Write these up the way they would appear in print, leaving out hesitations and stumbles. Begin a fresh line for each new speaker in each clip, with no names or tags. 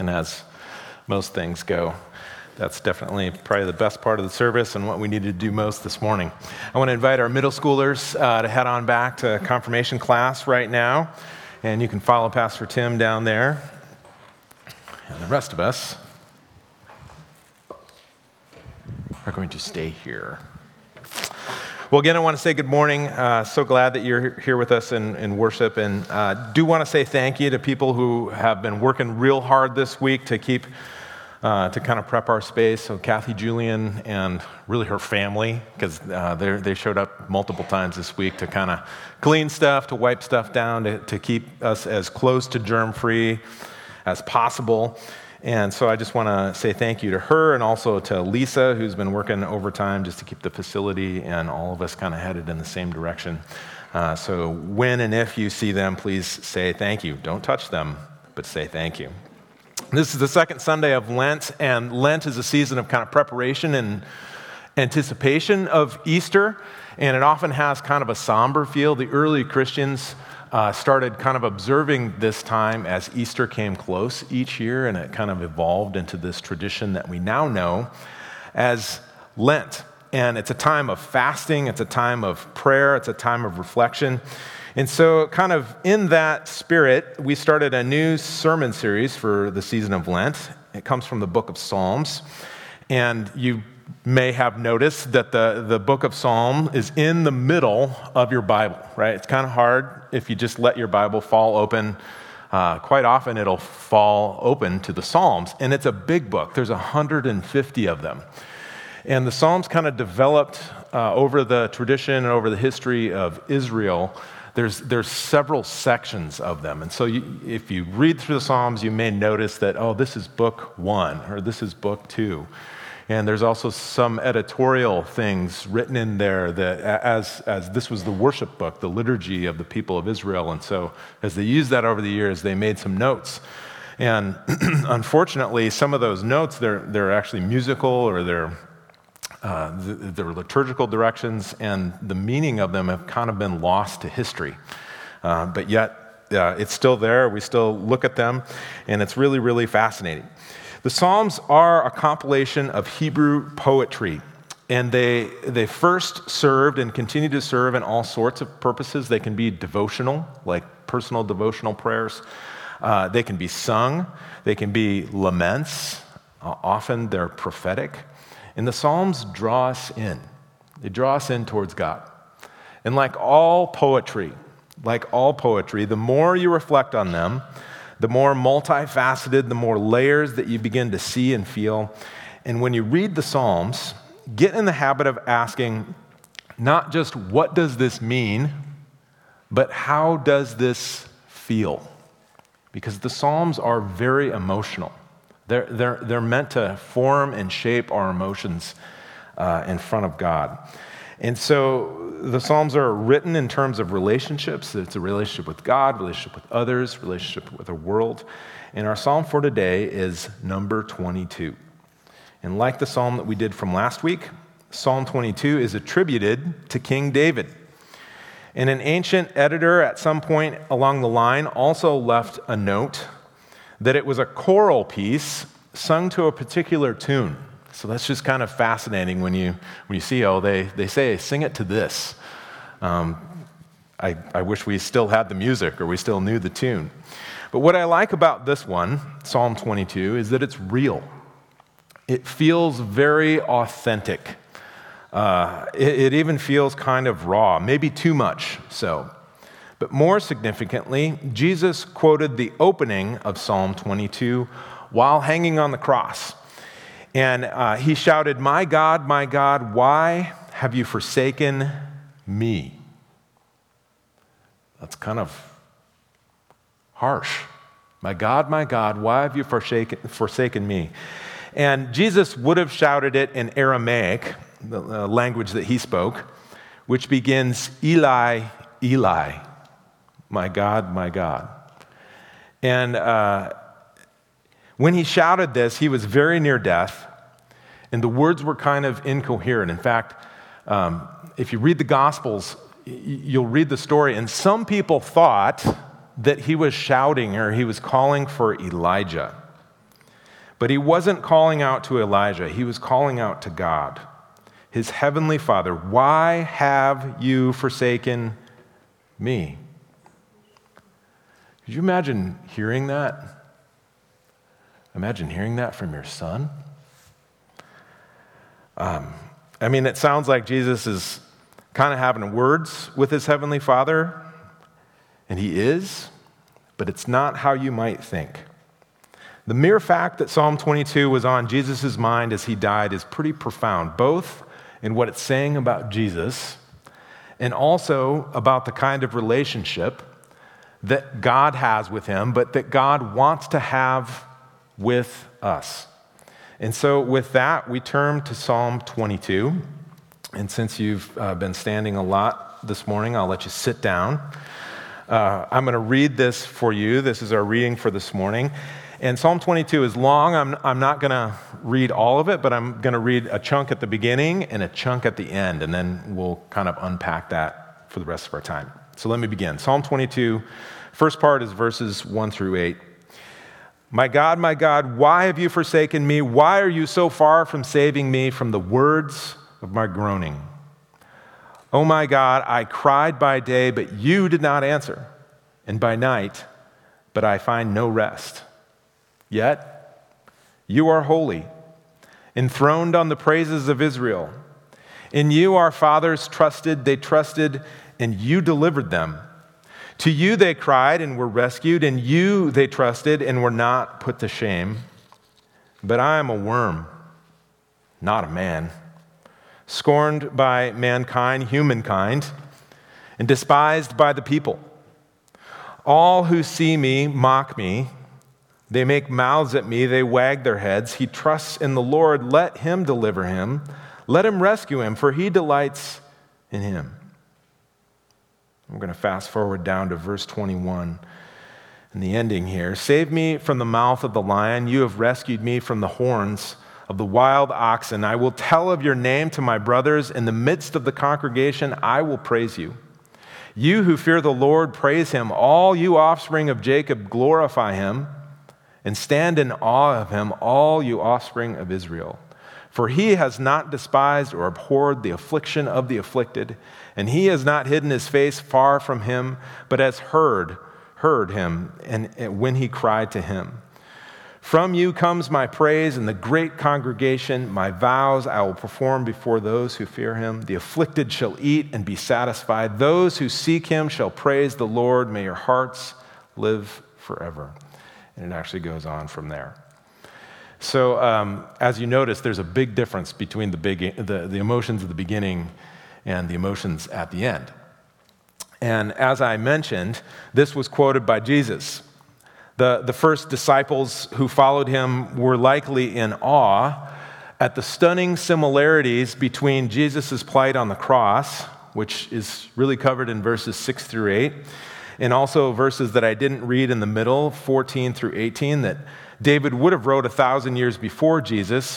And as most things go, that's definitely probably the best part of the service and what we need to do most this morning. I want to invite our middle schoolers to head on back to confirmation class right now. And you can follow Pastor Tim down there. And the rest of us are going to stay here. Well, again, I want to say good morning. So glad that you're here with us in worship. And do want to say thank you to people who have been working real hard this week to keep to kind of prep our space. So Kathy Julian and really her family, because they showed up multiple times this week to kind of clean stuff, to wipe stuff down, to keep us as close to germ-free as possible. And so I just want to say thank you to her and also to Lisa, who's been working overtime just to keep the facility and all of us kind of headed in the same direction. So when and if you see them, please say thank you. Don't touch them, but say thank you. This is the second Sunday of Lent, and Lent is a season of kind of preparation and anticipation of Easter, and it often has kind of a somber feel. The early Christians started kind of observing this time as Easter came close each year, and it kind of evolved into this tradition that we now know as Lent. And it's a time of fasting, it's a time of prayer, it's a time of reflection. And so kind of in that spirit, we started a new sermon series for the season of Lent. It comes from the book of Psalms. And you may have noticed that the book of Psalm is in the middle of your Bible, right? It's kind of hard if you just let your Bible fall open. Quite often it'll fall open to the Psalms. And it's a big book. There's 150 of them. And the Psalms kind of developed over the tradition and over the history of Israel. There's several sections of them. And so if you read through the Psalms, you may notice that, oh, this is book 1 or this is book 2. And there's also some editorial things written in there that as this was the worship book, the liturgy of the people of Israel. And so as they used that over the years, they made some notes. And unfortunately, some of those notes, they're actually musical or they're liturgical directions, and the meaning of them have kind of been lost to history. But yet, it's still there. We still look at them, and it's really, really fascinating. The Psalms are a compilation of Hebrew poetry, and they first served and continue to serve in all sorts of purposes. They can be devotional, like personal devotional prayers. They can be sung. They can be laments. Often they're prophetic. And the Psalms draw us in. They draw us in towards God. And like all poetry, the more you reflect on them, the more multifaceted, the more layers that you begin to see and feel. And when you read the Psalms, get in the habit of asking not just what does this mean, but how does this feel? Because the Psalms are very emotional. They're meant to form and shape our emotions in front of God. And so the Psalms are written in terms of relationships. It's a relationship with God, relationship with others, relationship with the world. And our psalm for today is number 22. And like the psalm that we did from last week, Psalm 22 is attributed to King David. And an ancient editor at some point along the line also left a note that it was a choral piece sung to a particular tune. So that's just kind of fascinating when you see, they say, sing it to this. I wish we still had the music or we still knew the tune. But what I like about this one, Psalm 22, is that it's real. It feels very authentic. It even feels kind of raw, maybe too much so. But more significantly, Jesus quoted the opening of Psalm 22 while hanging on the cross. And he shouted, my God, why have you forsaken me?" That's kind of harsh. My God, why have you forsaken me?" And Jesus would have shouted it in Aramaic, the language that he spoke, which begins, "Eli, Eli, my God. And when he shouted this, he was very near death, and the words were kind of incoherent. In fact, if you read the Gospels, you'll read the story, and some people thought that he was shouting or he was calling for Elijah. But he wasn't calling out to Elijah. He was calling out to God, his heavenly Father. Why have you forsaken me? Could you imagine hearing that? Imagine hearing that from your son. It sounds like Jesus is kind of having words with his heavenly Father, and he is, but it's not how you might think. The mere fact that Psalm 22 was on Jesus' mind as he died is pretty profound, both in what it's saying about Jesus and also about the kind of relationship that God has with him, but that God wants to have with us. And so with that, we turn to Psalm 22. And since you've been standing a lot this morning, I'll let you sit down. I'm going to read this for you. This is our reading for this morning. And Psalm 22 is long. I'm not going to read all of it, but I'm going to read a chunk at the beginning and a chunk at the end, and then we'll kind of unpack that for the rest of our time. So let me begin. Psalm 22, first part is verses 1 through 8. My God, why have you forsaken me? Why are you so far from saving me from the words of my groaning? Oh my God, I cried by day, but you did not answer, and by night, but I find no rest. Yet you are holy, enthroned on the praises of Israel. In you our fathers trusted, they trusted, and you delivered them. To you they cried and were rescued, and you they trusted and were not put to shame. But I am a worm, not a man, scorned by mankind, humankind, and despised by the people. All who see me mock me. They make mouths at me, they wag their heads. He trusts in the Lord, let him deliver him. Let him rescue him, for he delights in him. I'm going to fast forward down to verse 21 and the ending here. Save me from the mouth of the lion. You have rescued me from the horns of the wild oxen. I will tell of your name to my brothers. In the midst of the congregation, I will praise you. You who fear the Lord, praise him. All you offspring of Jacob, glorify him. And stand in awe of him, all you offspring of Israel. For he has not despised or abhorred the affliction of the afflicted, and he has not hidden his face far from him, but has heard him and when he cried to him. From you comes my praise in the great congregation. My vows I will perform before those who fear him. The afflicted shall eat and be satisfied. Those who seek him shall praise the Lord. May your hearts live forever. And it actually goes on from there. So as you notice, there's a big difference between the emotions of the beginning and the emotions at the end. And as I mentioned, this was quoted by Jesus. The first disciples who followed him were likely in awe at the stunning similarities between Jesus' plight on the cross, which is really covered in verses 6 through 8, and also verses that I didn't read in the middle, 14 through 18, that David would have wrote 1,000 years before Jesus,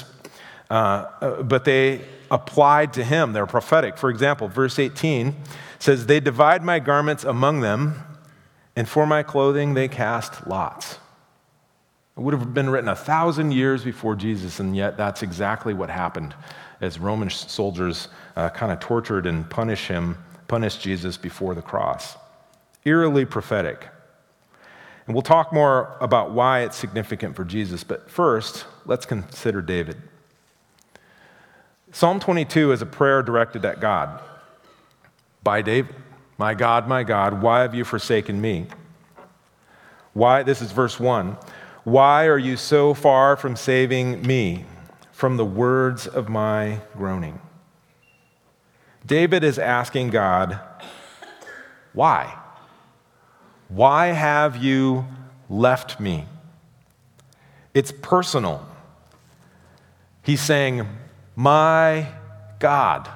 but they applied to him. They're prophetic. For example, verse 18 says, they divide my garments among them, and for my clothing they cast lots. It would have been written 1,000 years before Jesus, and yet that's exactly what happened as Roman soldiers kind of tortured and punished Jesus before the cross. Eerily prophetic. And we'll talk more about why it's significant for Jesus, but first, let's consider David. Psalm 22 is a prayer directed at God by David. My God, why have you forsaken me? Why? This is verse 1. Why are you so far from saving me from the words of my groaning? David is asking God, why? Why have you left me? It's personal. He's saying, my God,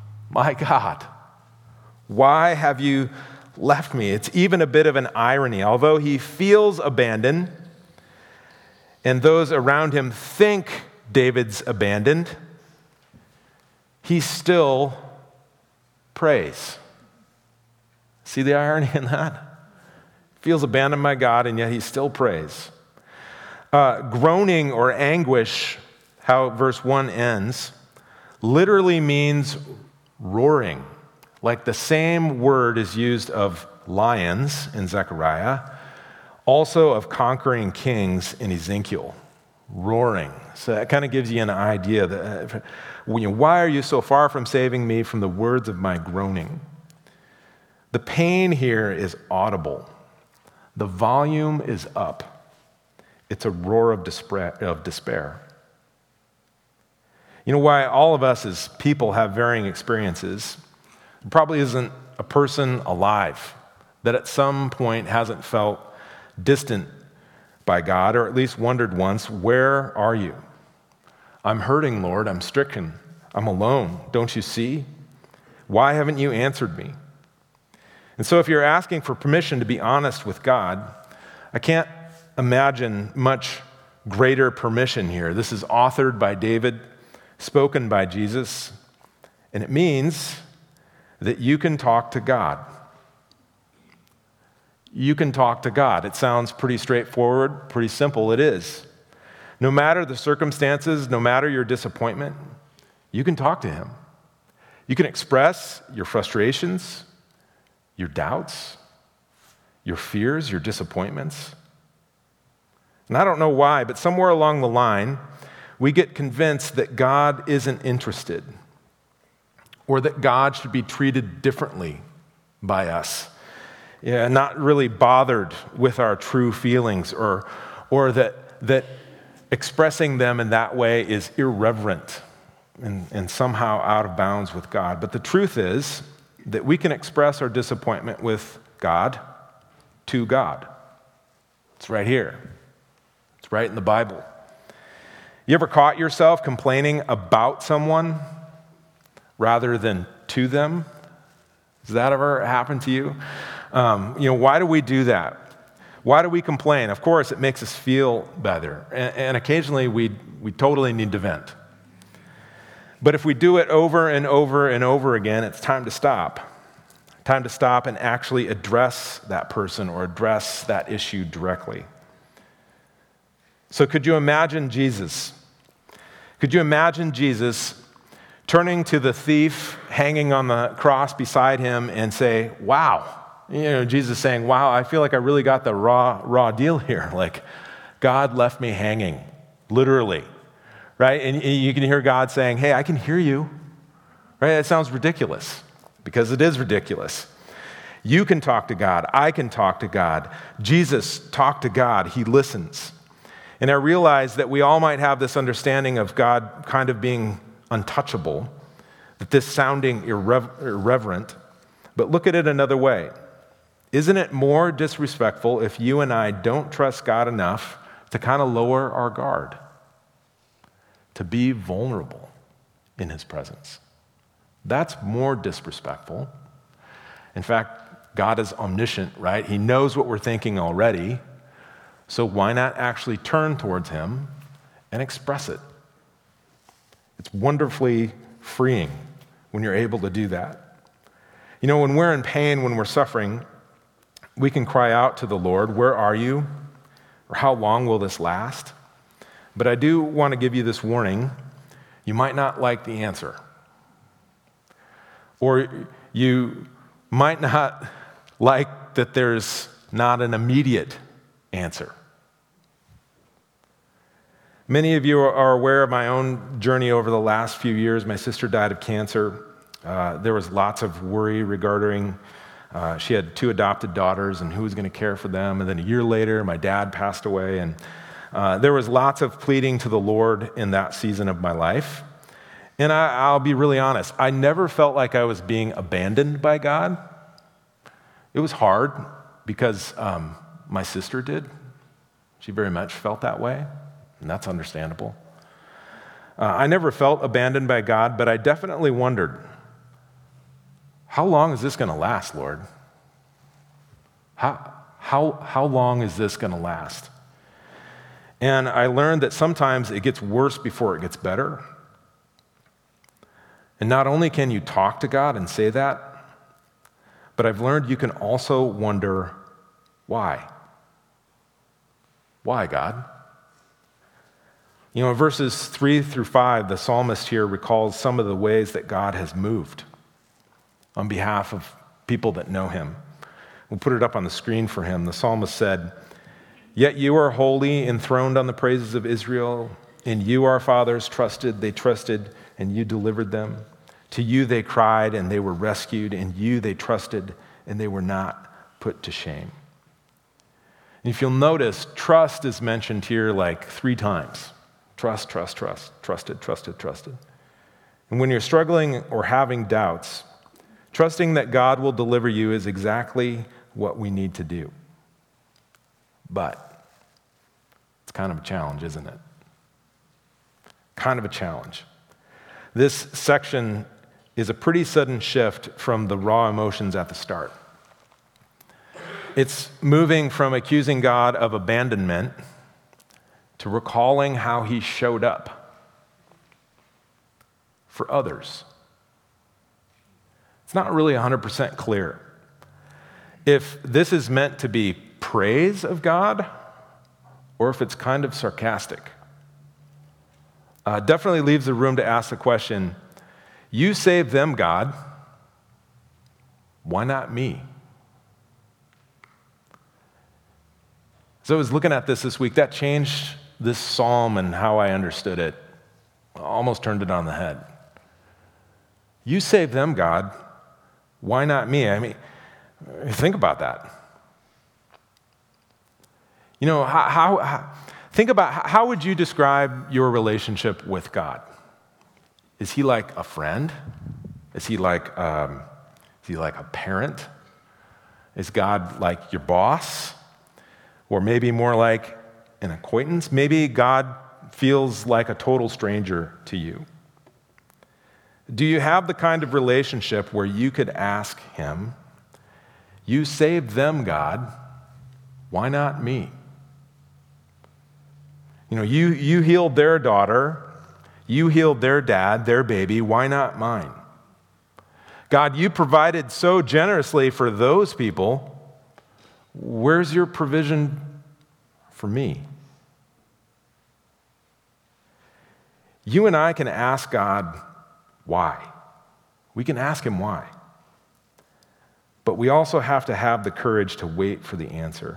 why have you left me? It's even a bit of an irony. Although he feels abandoned, and those around him think David's abandoned, he still prays. See the irony in that? Feels abandoned by God, and yet he still prays. Groaning or anguish, how verse 1 ends, literally means roaring. Like the same word is used of lions in Zechariah, also of conquering kings in Ezekiel. Roaring. So that kind of gives you an idea that, why are you so far from saving me from the words of my groaning? The pain here is audible. The volume is up. It's a roar of despair. You know why all of us as people have varying experiences? There probably isn't a person alive that at some point hasn't felt distant by God, or at least wondered once, where are you? I'm hurting, Lord. I'm stricken. I'm alone. Don't you see? Why haven't you answered me? And so if you're asking for permission to be honest with God, I can't imagine much greater permission here. This is authored by David, spoken by Jesus, and it means that you can talk to God. You can talk to God. It sounds pretty straightforward, pretty simple. It is. No matter the circumstances, no matter your disappointment, you can talk to Him. You can express your frustrations, your doubts, your fears, your disappointments. And I don't know why, but somewhere along the line, we get convinced that God isn't interested, or that God should be treated differently by us. Yeah, not really bothered with our true feelings, or that expressing them in that way is irreverent and somehow out of bounds with God. But the truth is that we can express our disappointment with God to God. It's right here. It's right in the Bible. You ever caught yourself complaining about someone rather than to them? Has that ever happened to you? Why do we do that? Why do we complain? Of course, it makes us feel better. And occasionally we totally need to vent. But if we do it over and over and over again, it's time to stop. Time to stop and actually address that person or address that issue directly. So could you imagine Jesus? Could you imagine Jesus turning to the thief hanging on the cross beside him and say, wow, Jesus saying, wow, I feel like I really got the raw deal here. Like, God left me hanging, literally, right? And you can hear God saying, hey, I can hear you, right? That sounds ridiculous, because it is ridiculous. You can talk to God. I can talk to God. Jesus talked to God. He listens. And I realize that we all might have this understanding of God kind of being untouchable, that this sounding irreverent, but look at it another way. Isn't it more disrespectful if you and I don't trust God enough to kind of lower our guard, to be vulnerable in His presence? That's more disrespectful. In fact, God is omniscient, right? He knows what we're thinking already, so why not actually turn towards Him and express it? It's wonderfully freeing when you're able to do that. When we're in pain, when we're suffering, we can cry out to the Lord, where are you? Or how long will this last? But I do want to give you this warning. You might not like the answer. Or you might not like that there's not an immediate answer. Many of you are aware of my own journey over the last few years. My sister died of cancer. There was lots of worry regarding she had 2 adopted daughters and who was going to care for them. And then a year later, my dad passed away. And there was lots of pleading to the Lord in that season of my life. And I'll be really honest, I never felt like I was being abandoned by God. It was hard because my sister did. She very much felt that way, and that's understandable. I never felt abandoned by God, but I definitely wondered, how long is this going to last, Lord? How long is this going to last? And I learned that sometimes it gets worse before it gets better. And not only can you talk to God and say that, but I've learned you can also wonder why. Why, God? You know, in verses 3 through 5, the psalmist here recalls some of the ways that God has moved on behalf of people that know him. We'll put it up on the screen for him. The psalmist said, "Yet you are holy, enthroned on the praises of Israel. In you our fathers trusted, they trusted, and you delivered them. To you they cried, and they were rescued. In you they trusted, and they were not put to shame." And if you'll notice, trust is mentioned here like 3 times. Trust, trust, trust, trusted, trusted, trusted. And when you're struggling or having doubts, trusting that God will deliver you is exactly what we need to do. But it's kind of a challenge, isn't it? Kind of a challenge. This section is a pretty sudden shift from the raw emotions at the start. It's moving from accusing God of abandonment to recalling how he showed up for others. It's not really 100% clear if this is meant to be praise of God or if it's kind of sarcastic. Definitely leaves the room to ask the question, you saved them, God. Why not me? So I was looking at this week. That changed this psalm and how I understood it. Almost turned it on the head. You saved them, God. Why not me? I mean, think about that. You know, think about how would you describe your relationship with God? Is he like a friend? Is he like a parent? Is God like your boss? Or maybe more like an acquaintance? Maybe God feels like a total stranger to you. Do you have the kind of relationship where you could ask him, you saved them, God, why not me? You know, you healed their daughter, you healed their dad, their baby, why not mine? God, you provided so generously for those people, where's your provision for me? You and I can ask God why. We can ask him why. But we also have to have the courage to wait for the answer.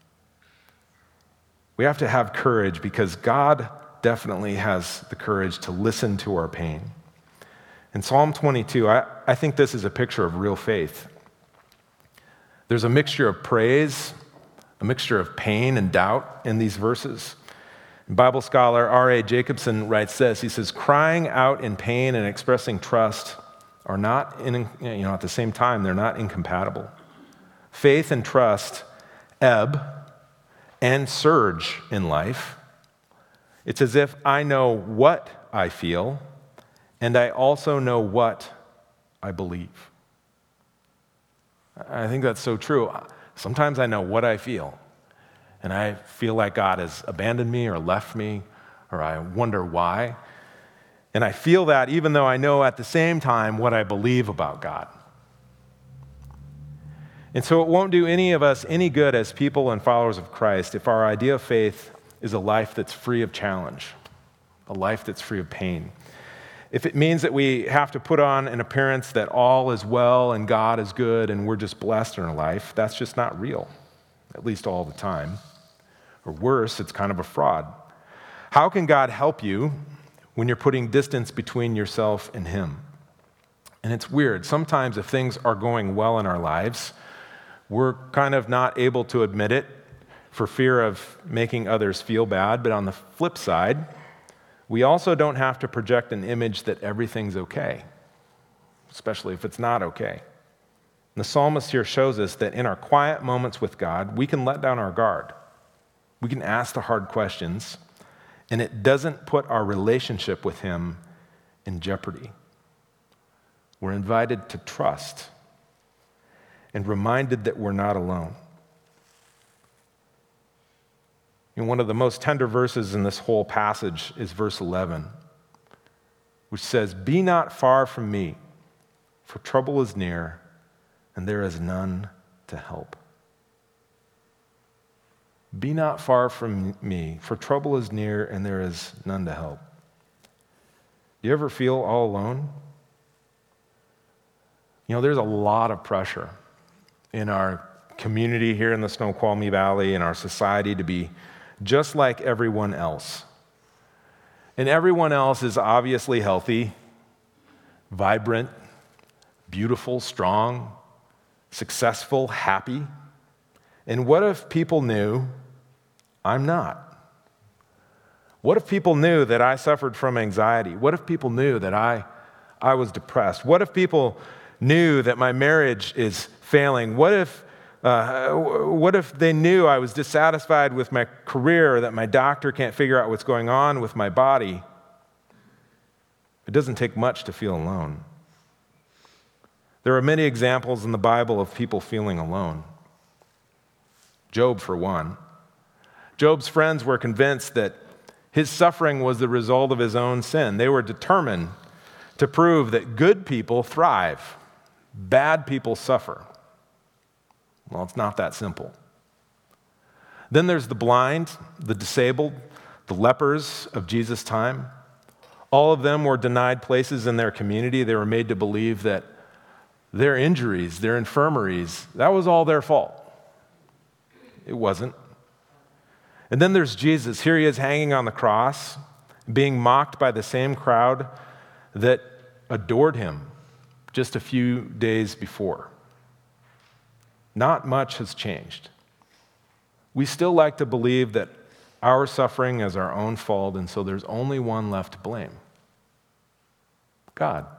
We have to have courage because God definitely has the courage to listen to our pain. In Psalm 22, I think this is a picture of real faith. There's a mixture of praise, a mixture of pain and doubt in these verses. Bible scholar R.A. Jacobson writes this. He says, crying out in pain and expressing trust are not, at the same time, they're not incompatible. Faith and trust ebb and surge in life. It's as if I know what I feel, and I also know what I believe. I think that's so true. Sometimes I know what I feel, and I feel like God has abandoned me or left me, or I wonder why. And I feel that even though I know at the same time what I believe about God. And so it won't do any of us any good as people and followers of Christ if our idea of faith is a life that's free of challenge, a life that's free of pain. If it means that we have to put on an appearance that all is well and God is good and we're just blessed in our life, that's just not real, at least all the time. Or worse, it's kind of a fraud. How can God help you when you're putting distance between yourself and him? And it's weird. Sometimes if things are going well in our lives, we're kind of not able to admit it for fear of making others feel bad. But on the flip side, we also don't have to project an image that everything's okay, especially if it's not okay. And the psalmist here shows us that in our quiet moments with God, we can let down our guard. We can ask the hard questions, and it doesn't put our relationship with him in jeopardy. We're invited to trust and reminded that we're not alone. And one of the most tender verses in this whole passage is verse 11, which says, "Be not far from me, for trouble is near, and there is none to help." Be not far from me, for trouble is near and there is none to help. Do you ever feel all alone? You know, there's a lot of pressure in our community here in the Snoqualmie Valley, in our society, to be just like everyone else. And everyone else is obviously healthy, vibrant, beautiful, strong, successful, happy. And what if people knew I'm not? What if people knew that I suffered from anxiety? What if people knew that I was depressed? What if people knew that my marriage is failing? What if they knew I was dissatisfied with my career, or that my doctor can't figure out what's going on with my body? It doesn't take much to feel alone. There are many examples in the Bible of people feeling alone. Job, for one. Job's friends were convinced that his suffering was the result of his own sin. They were determined to prove that good people thrive, bad people suffer. Well, it's not that simple. Then there's the blind, the disabled, the lepers of Jesus' time. All of them were denied places in their community. They were made to believe that their injuries, their infirmaries, that was all their fault. It wasn't. And then there's Jesus. Here he is hanging on the cross, being mocked by the same crowd that adored him just a few days before. Not much has changed. We still like to believe that our suffering is our own fault, and so there's only one left to blame: God.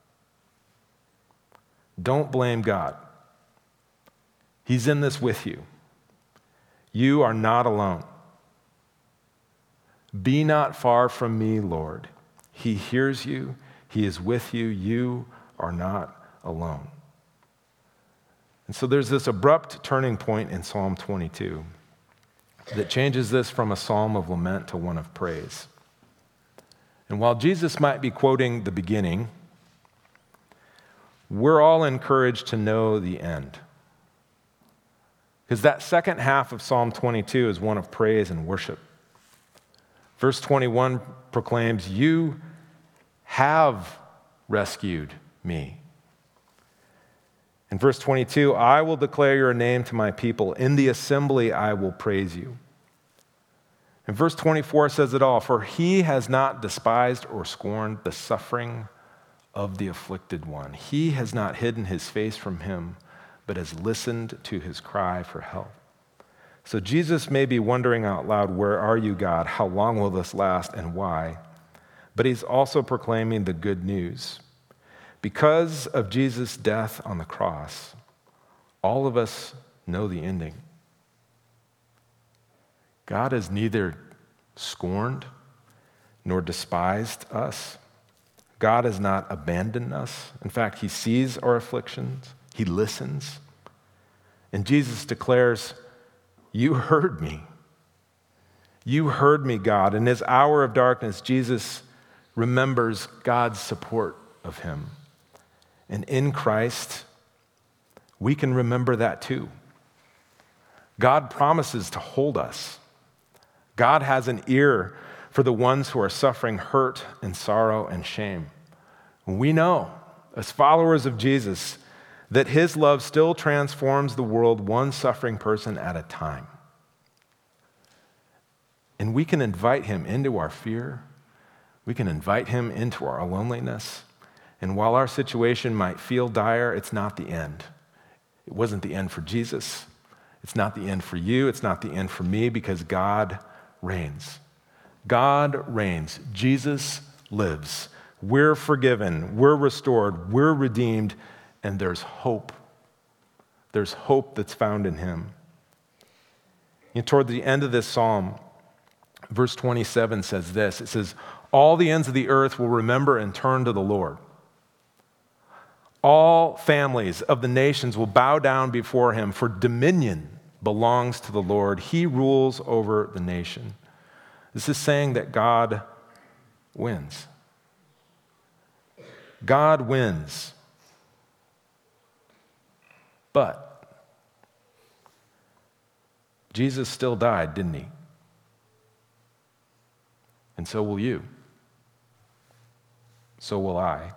Don't blame God. He's in this with you. You are not alone. Be not far from me, Lord. He hears you. He is with you. You are not alone. And so there's this abrupt turning point in Psalm 22 that changes this from a psalm of lament to one of praise. And while Jesus might be quoting the beginning, we're all encouraged to know the end. Because that second half of Psalm 22 is one of praise and worship. Verse 21 proclaims, "You have rescued me." In verse 22, "I will declare your name to my people. In the assembly I will praise you." And verse 24 says it all, "For he has not despised or scorned the suffering of the afflicted one. He has not hidden his face from him, but has listened to his cry for help." So Jesus may be wondering out loud, "Where are you, God? How long will this last, and why?" But he's also proclaiming the good news. Because of Jesus' death on the cross, all of us know the ending. God has neither scorned nor despised us. God has not abandoned us. In fact, he sees our afflictions. He listens. And Jesus declares, "You heard me. You heard me, God." In his hour of darkness, Jesus remembers God's support of him. And in Christ, we can remember that too. God promises to hold us. God has an ear for the ones who are suffering hurt and sorrow and shame. We know, as followers of Jesus, that his love still transforms the world one suffering person at a time. And we can invite him into our fear. We can invite him into our loneliness. And while our situation might feel dire, it's not the end. It wasn't the end for Jesus. It's not the end for you. It's not the end for me, because God reigns. God reigns. Jesus lives. We're forgiven. We're restored. We're redeemed. And there's hope. There's hope that's found in him. And toward the end of this psalm, verse 27 says this. It says, "All the ends of the earth will remember and turn to the Lord. All families of the nations will bow down before him, for dominion belongs to the Lord. He rules over the nation." This is saying that God wins. God wins. But Jesus still died, didn't he? And so will you. So will I.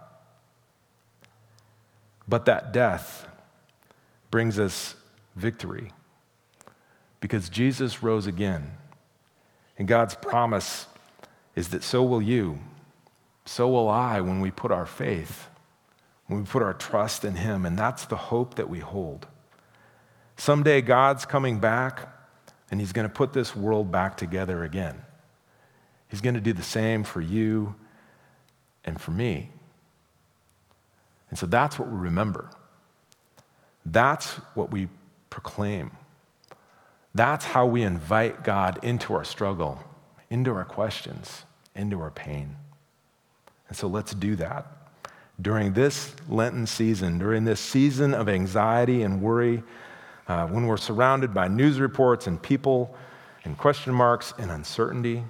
But that death brings us victory because Jesus rose again. And God's promise is that so will you, so will I when we put our faith, when we put our trust in him. And that's the hope that we hold. Someday God's coming back and he's going to put this world back together again. He's going to do the same for you and for me. And so that's what we remember. That's what we proclaim. That's how we invite God into our struggle, into our questions, into our pain. And so let's do that. During this Lenten season, during this season of anxiety and worry, when we're surrounded by news reports and people and question marks and uncertainty,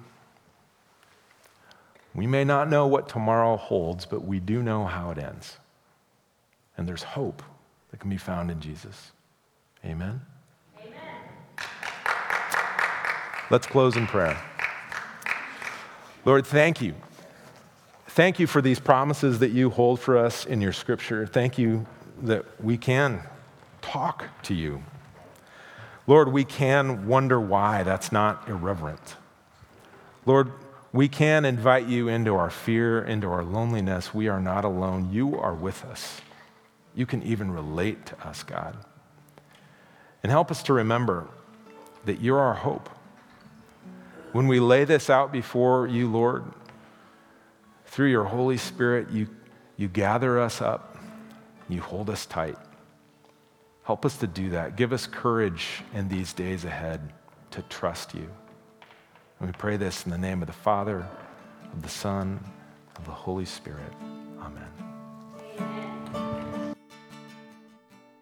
we may not know what tomorrow holds, but we do know how it ends. And there's hope that can be found in Jesus. Amen? Amen. Let's close in prayer. Lord, thank you. Thank you for these promises that you hold for us in your scripture. Thank you that we can talk to you. Lord, we can wonder why that's not irreverent. Lord, we can invite you into our fear, into our loneliness. We are not alone. You are with us. You can even relate to us, God. And help us to remember that you're our hope. When we lay this out before you, Lord, through your Holy Spirit, you gather us up, you hold us tight. Help us to do that. Give us courage in these days ahead to trust you. And we pray this in the name of the Father, of the Son, of the Holy Spirit.